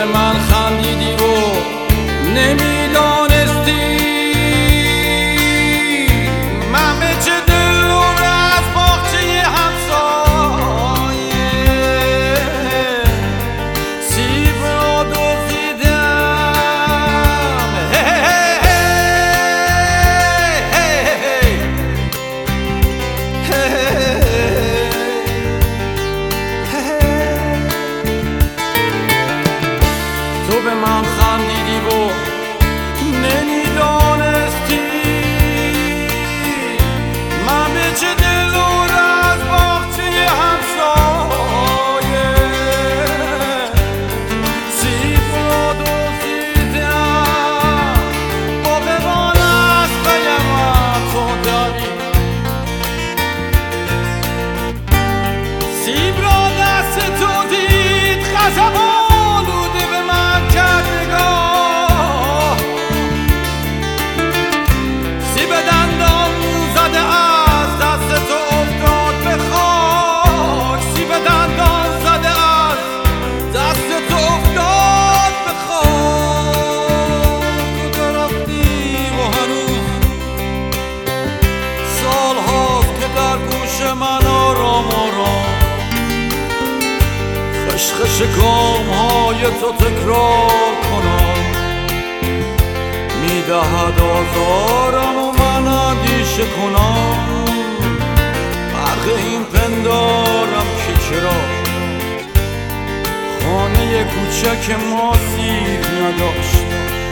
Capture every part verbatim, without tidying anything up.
به من خندیدی و نمیدانستی من به چه دور از باغچه همسایه سیب را دزدیدم. تو به من خندیدی و نمیدانستی من به چه دلور از باغچه همسایه سیب را دزدیدم. باغبان از پیم تو داری سیب را دست تو دید غضب آلوده به من کرد نگاه. سیب دندان زده از دست تو افتاد به خاک. سیب دندان زده از دست تو افتاد به خاک. تو رفتی و هنوز سال هاست که در گوش من آرام آرام خشخش گام های تو تکرار کنم. میدهد آزارم و من اندیشه کنم. برق این پندارم که چرا خانه کوچک ما سیب نداشت.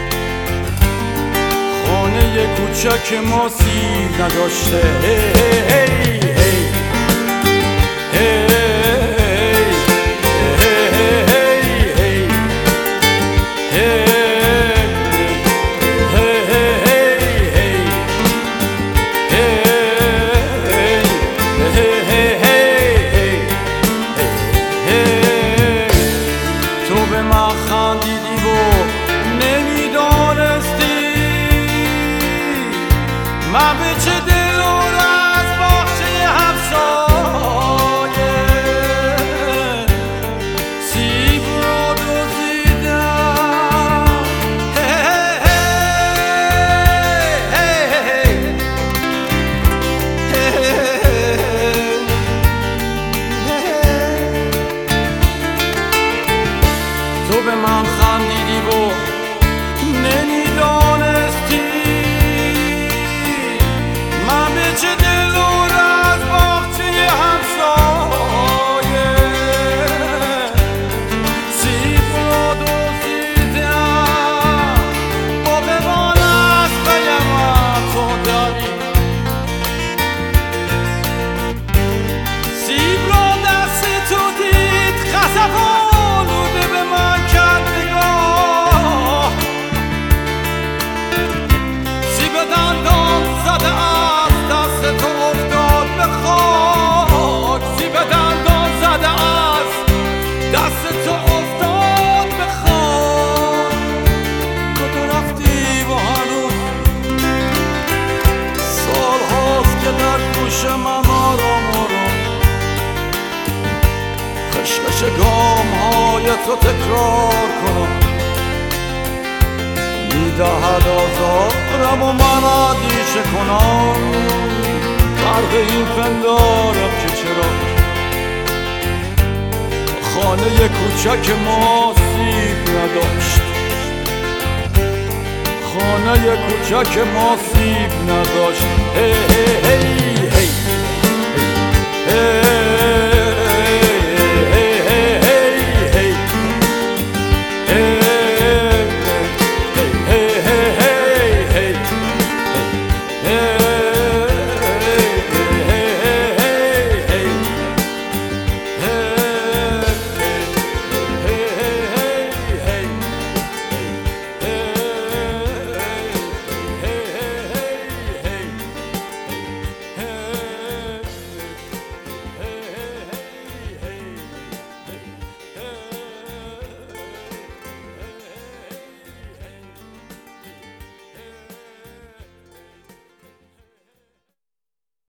خانه کوچک ما سیب نداشته. هی هی هی هی خندیدی و نمیدانستی من به چه دلور از باغچه همسایه سیب را دزدیدم. تو به من خندیدی و نمیدانستی من به چه دلور از باغچه همسایه سیب را دزدیدم. باغبان از پیم تو داری سیب را دست تو دید غضب آلوده به من کرد نگاه. سیب دندان زده از دست تو افتاد به خاک. سیب دندان زده از دست تو افتاد به خاک. تو رفتی و هنوز سال هاست که در گوش من آرام آرام خشخش گام های تو تکرار کنم. میدهد آزارم و من اندیشه کنم. برق این پندارم که چرا خانه کوچک ما سیب نداشت. خانه کوچک ما سیب نداشت. هی هی هی هی هی